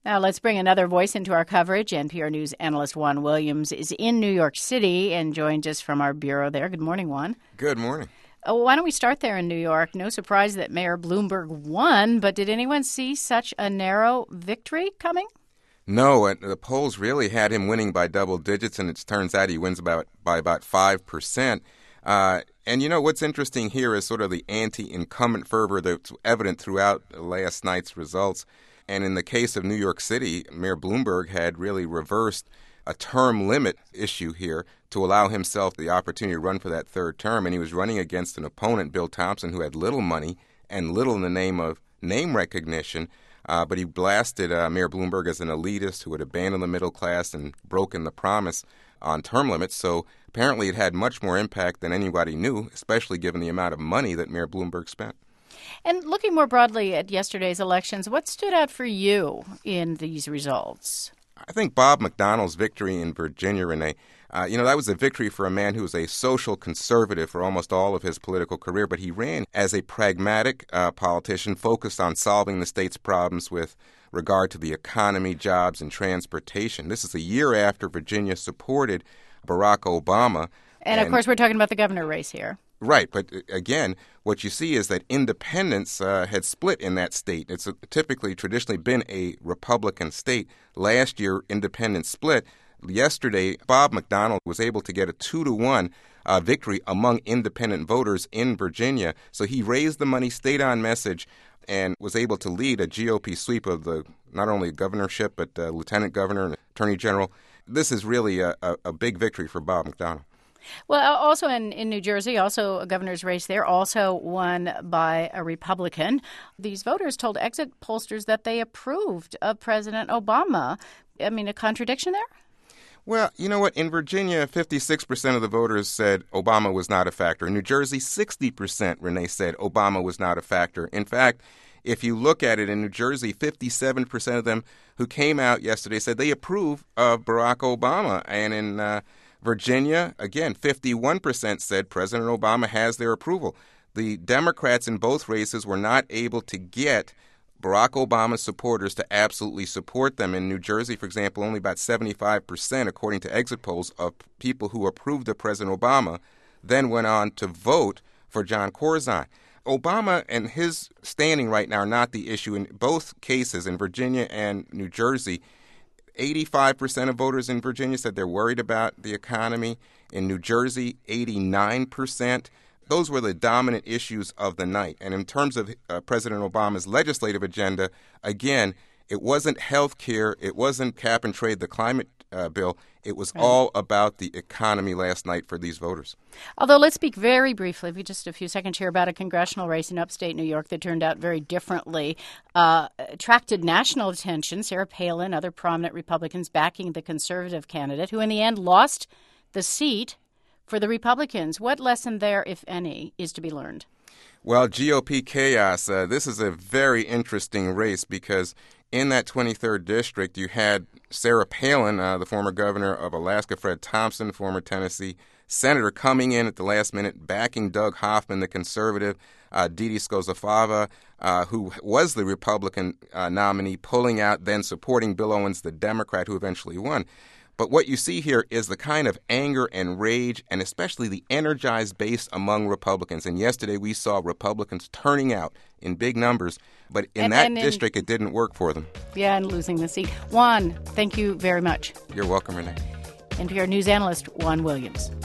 Now let's bring another voice into our coverage. NPR News analyst Juan Williams is in New York City and joins us from our bureau there. Good morning, Juan. Good morning. Why don't we start there in New York? No surprise that Mayor Bloomberg won, but did anyone see such a narrow victory coming? No, the polls really had him winning by double digits, and it turns out he wins by about 5%. And you know what's interesting here is sort of the anti-incumbent fervor that's evident throughout last night's results. And in the case of New York City, Mayor Bloomberg had really reversed a term limit issue here to allow himself the opportunity to run for that third term. And he was running against an opponent, Bill Thompson, who had little money and little in the name of name recognition. But he blasted Mayor Bloomberg as an elitist who had abandoned the middle class and broken the promise on term limits. So apparently it had much more impact than anybody knew, especially given the amount of money that Mayor Bloomberg spent. And looking more broadly at yesterday's elections, what stood out for you in these results? I think Bob McDonnell's victory in Virginia, Renee, that was a victory for a man who was a social conservative for almost all of his political career, but he ran as a pragmatic politician focused on solving the state's problems with regard to the economy, jobs, and transportation. This is a year after Virginia supported Barack Obama. And of course, we're talking about the governor race here. Right, but again, what you see is that independents had split in that state. It's traditionally been a Republican state. Last year, independents split. Yesterday, Bob McDonnell was able to get a 2-1 victory among independent voters in Virginia. So he raised the money, stayed on message, and was able to lead a GOP sweep of the not only governorship, but lieutenant governor and attorney general. This is really a big victory for Bob McDonnell. Well, also in New Jersey, also a governor's race there, also won by a Republican. These voters told exit pollsters that they approved of President Obama. I mean, a contradiction there? Well, you know what? In Virginia, 56% of the voters said Obama was not a factor. In New Jersey, 60%, Renee, said Obama was not a factor. In fact, if you look at it in New Jersey, 57% of them who came out yesterday said they approve of Barack Obama. And in Virginia, again, 51% said President Obama has their approval. The Democrats in both races were not able to get Barack Obama's supporters to absolutely support them. In New Jersey, for example, only about 75%, according to exit polls, of people who approved of President Obama then went on to vote for Jon Corzine. Obama and his standing right now are not the issue. In both cases, in Virginia and New Jersey, 85% of voters in Virginia said they're worried about the economy. In New Jersey, 89%. Those were the dominant issues of the night. And in terms of President Obama's legislative agenda, again, it wasn't health care, it wasn't cap and trade, the climate bill. It was all about the economy last night for these voters. Although let's speak very briefly, for just a few seconds here, about a congressional race in upstate New York that turned out very differently. Attracted national attention. Sarah Palin, other prominent Republicans backing the conservative candidate, who in the end lost the seat for the Republicans. What lesson there, if any, is to be learned? Well, GOP chaos. This is a very interesting race because in that 23rd district, you had Sarah Palin, the former governor of Alaska, Fred Thompson, former Tennessee senator, coming in at the last minute, backing Doug Hoffman, the conservative, Didi Scozafava, who was the Republican nominee, pulling out, then supporting Bill Owens, the Democrat, who eventually won. But what you see here is the kind of anger and rage, and especially the energized base among Republicans. And yesterday we saw Republicans turning out in big numbers, but in that district it didn't work for them. Yeah, and losing the seat. Juan, thank you very much. You're welcome, Renee. NPR News analyst Juan Williams.